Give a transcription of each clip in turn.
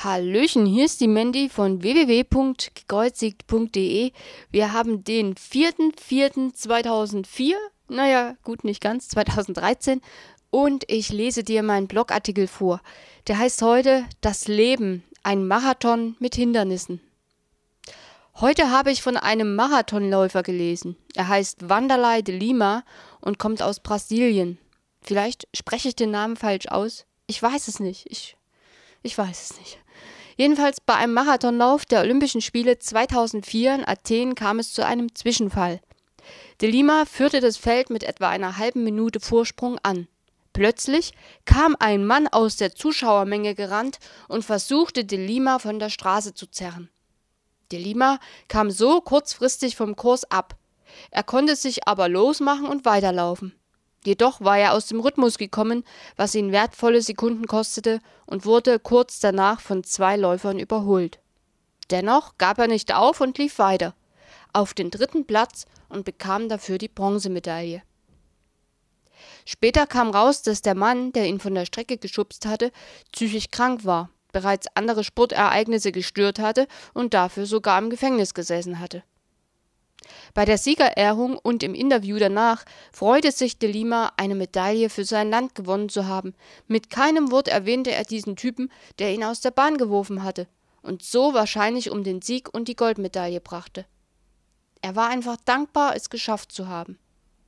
Hallöchen, hier ist die Mandy von www.gekreuzigt.de. Wir haben den 4.4.2004, naja, gut, nicht ganz, 2013, und ich lese dir meinen Blogartikel vor. Der heißt heute Das Leben, ein Marathon mit Hindernissen. Heute habe ich von einem Marathonläufer gelesen. Er heißt Wanderlei de Lima und kommt aus Brasilien. Vielleicht spreche ich den Namen falsch aus. Ich weiß es nicht. Ich weiß es nicht. Jedenfalls bei einem Marathonlauf der Olympischen Spiele 2004 in Athen kam es zu einem Zwischenfall. De Lima führte das Feld mit etwa einer halben Minute Vorsprung an. Plötzlich kam ein Mann aus der Zuschauermenge gerannt und versuchte De Lima von der Straße zu zerren. De Lima kam so kurzfristig vom Kurs ab. Er konnte sich aber losmachen und weiterlaufen. Jedoch war er aus dem Rhythmus gekommen, was ihn wertvolle Sekunden kostete, und wurde kurz danach von 2 Läufern überholt. Dennoch gab er nicht auf und lief weiter, auf den 3. Platz, und bekam dafür die Bronzemedaille. Später kam raus, dass der Mann, der ihn von der Strecke geschubst hatte, psychisch krank war, bereits andere Sportereignisse gestört hatte und dafür sogar im Gefängnis gesessen hatte. Bei der Siegerehrung und im Interview danach freute sich De Lima, eine Medaille für sein Land gewonnen zu haben. Mit keinem Wort erwähnte er diesen Typen, der ihn aus der Bahn geworfen hatte und so wahrscheinlich um den Sieg und die Goldmedaille brachte. Er war einfach dankbar, es geschafft zu haben.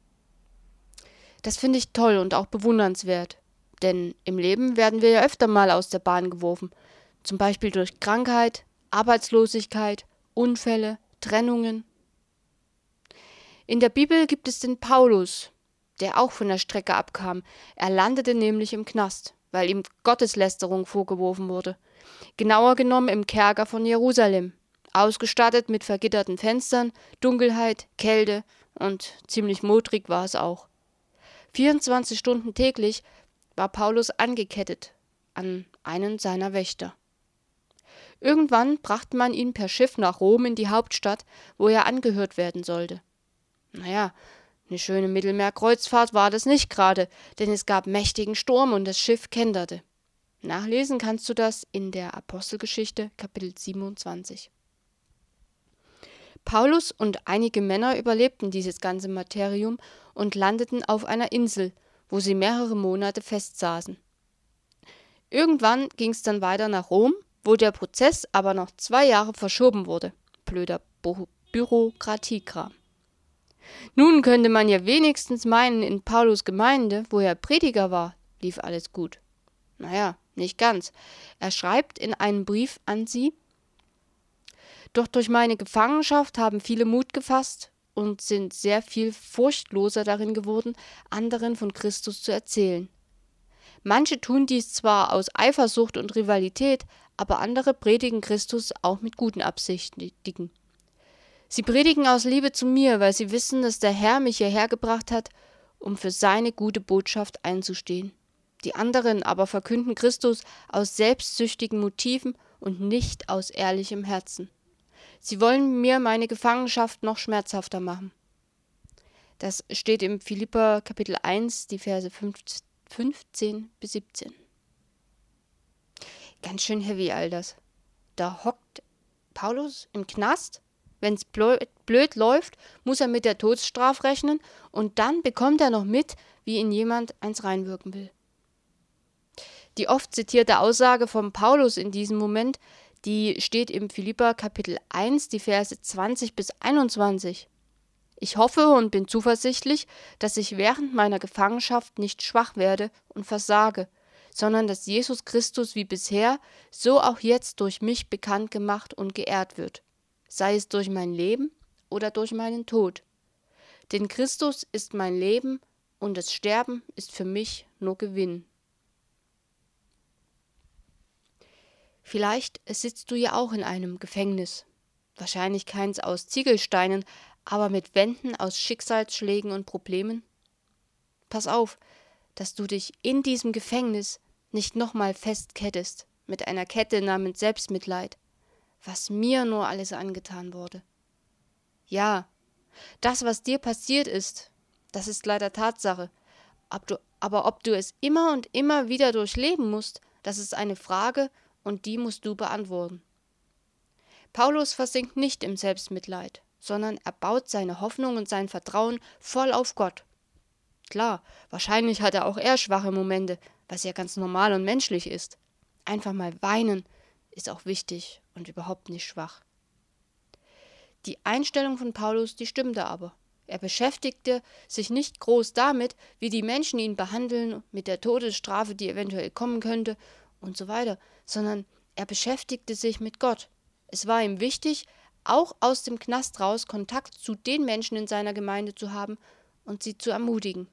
Das finde ich toll und auch bewundernswert, denn im Leben werden wir ja öfter mal aus der Bahn geworfen, zum Beispiel durch Krankheit, Arbeitslosigkeit, Unfälle, Trennungen. In der Bibel gibt es den Paulus, der auch von der Strecke abkam. Er landete nämlich im Knast, weil ihm Gotteslästerung vorgeworfen wurde. Genauer genommen im Kerker von Jerusalem, ausgestattet mit vergitterten Fenstern, Dunkelheit, Kälte und ziemlich modrig war es auch. 24 Stunden täglich war Paulus angekettet an einen seiner Wächter. Irgendwann brachte man ihn per Schiff nach Rom in die Hauptstadt, wo er angehört werden sollte. Naja, eine schöne Mittelmeerkreuzfahrt war das nicht gerade, denn es gab mächtigen Sturm und das Schiff kenterte. Nachlesen kannst du das in der Apostelgeschichte, Kapitel 27. Paulus und einige Männer überlebten dieses ganze Martyrium und landeten auf einer Insel, wo sie mehrere Monate festsaßen. Irgendwann ging es dann weiter nach Rom, wo der Prozess aber noch 2 Jahre verschoben wurde. Blöder Bürokratiekram. Nun könnte man ja wenigstens meinen, in Paulus' Gemeinde, wo er Prediger war, lief alles gut. Naja, nicht ganz. Er schreibt in einem Brief an sie: Doch durch meine Gefangenschaft haben viele Mut gefasst und sind sehr viel furchtloser darin geworden, anderen von Christus zu erzählen. Manche tun dies zwar aus Eifersucht und Rivalität, aber andere predigen Christus auch mit guten Absichten. Sie predigen aus Liebe zu mir, weil sie wissen, dass der Herr mich hierher gebracht hat, um für seine gute Botschaft einzustehen. Die anderen aber verkünden Christus aus selbstsüchtigen Motiven und nicht aus ehrlichem Herzen. Sie wollen mir meine Gefangenschaft noch schmerzhafter machen. Das steht im Philipper Kapitel 1, die Verse 15 bis 17. Ganz schön heavy all das. Da hockt Paulus im Knast. Wenn es blöd läuft, muss er mit der Todesstrafe rechnen und dann bekommt er noch mit, wie ihn jemand eins reinwirken will. Die oft zitierte Aussage von Paulus in diesem Moment, die steht im Philipper Kapitel 1, die Verse 20 bis 21. Ich hoffe und bin zuversichtlich, dass ich während meiner Gefangenschaft nicht schwach werde und versage, sondern dass Jesus Christus wie bisher, so auch jetzt durch mich bekannt gemacht und geehrt wird. Sei es durch mein Leben oder durch meinen Tod. Denn Christus ist mein Leben und das Sterben ist für mich nur Gewinn. Vielleicht sitzt du ja auch in einem Gefängnis. Wahrscheinlich keins aus Ziegelsteinen, aber mit Wänden aus Schicksalsschlägen und Problemen. Pass auf, dass du dich in diesem Gefängnis nicht nochmal festkettest mit einer Kette namens Selbstmitleid. Was mir nur alles angetan wurde. Ja, das, was dir passiert ist, das ist leider Tatsache. Aber ob du es immer und immer wieder durchleben musst, das ist eine Frage und die musst du beantworten. Paulus versinkt nicht im Selbstmitleid, sondern er baut seine Hoffnung und sein Vertrauen voll auf Gott. Klar, wahrscheinlich hat auch er schwache Momente, was ja ganz normal und menschlich ist. Einfach mal weinen ist auch wichtig und überhaupt nicht schwach. Die Einstellung von Paulus, die stimmte aber. Er beschäftigte sich nicht groß damit, wie die Menschen ihn behandeln, mit der Todesstrafe, die eventuell kommen könnte und so weiter, sondern er beschäftigte sich mit Gott. Es war ihm wichtig, auch aus dem Knast raus Kontakt zu den Menschen in seiner Gemeinde zu haben und sie zu ermutigen.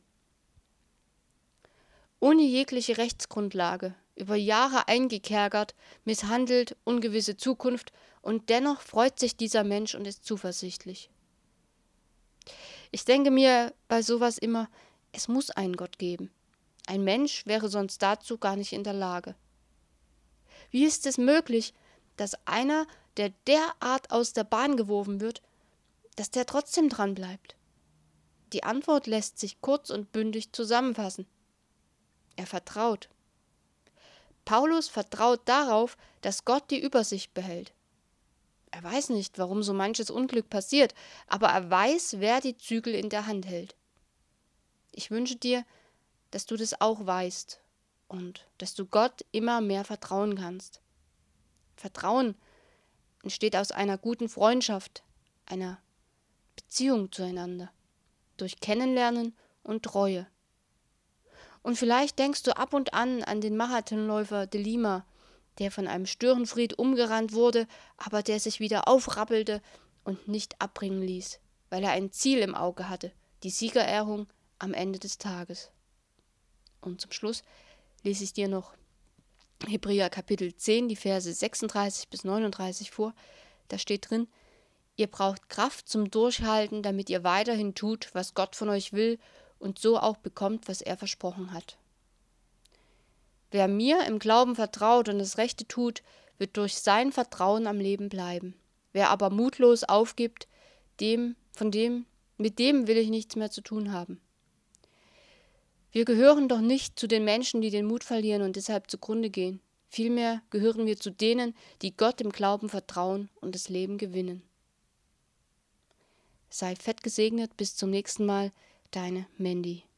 Ohne jegliche Rechtsgrundlage, über Jahre eingekerkert, misshandelt, ungewisse Zukunft, und dennoch freut sich dieser Mensch und ist zuversichtlich. Ich denke mir bei sowas immer, es muss einen Gott geben. Ein Mensch wäre sonst dazu gar nicht in der Lage. Wie ist es möglich, dass einer, der derart aus der Bahn geworfen wird, dass der trotzdem dran bleibt? Die Antwort lässt sich kurz und bündig zusammenfassen. Er vertraut. Paulus vertraut darauf, dass Gott die Übersicht behält. Er weiß nicht, warum so manches Unglück passiert, aber er weiß, wer die Zügel in der Hand hält. Ich wünsche dir, dass du das auch weißt und dass du Gott immer mehr vertrauen kannst. Vertrauen entsteht aus einer guten Freundschaft, einer Beziehung zueinander, durch Kennenlernen und Treue. Und vielleicht denkst du ab und an den Marathonläufer de Lima, der von einem Störenfried umgerannt wurde, aber der sich wieder aufrappelte und nicht abbringen ließ, weil er ein Ziel im Auge hatte, die Siegerehrung am Ende des Tages. Und zum Schluss lese ich dir noch Hebräer Kapitel 10, die Verse 36 bis 39 vor. Da steht drin: Ihr braucht Kraft zum Durchhalten, damit ihr weiterhin tut, was Gott von euch will und so auch bekommt, was er versprochen hat. Wer mir im Glauben vertraut und das Rechte tut, wird durch sein Vertrauen am Leben bleiben. Wer aber mutlos aufgibt, mit dem will ich nichts mehr zu tun haben. Wir gehören doch nicht zu den Menschen, die den Mut verlieren und deshalb zugrunde gehen. Vielmehr gehören wir zu denen, die Gott im Glauben vertrauen und das Leben gewinnen. Sei fett gesegnet, bis zum nächsten Mal, deine Mandy.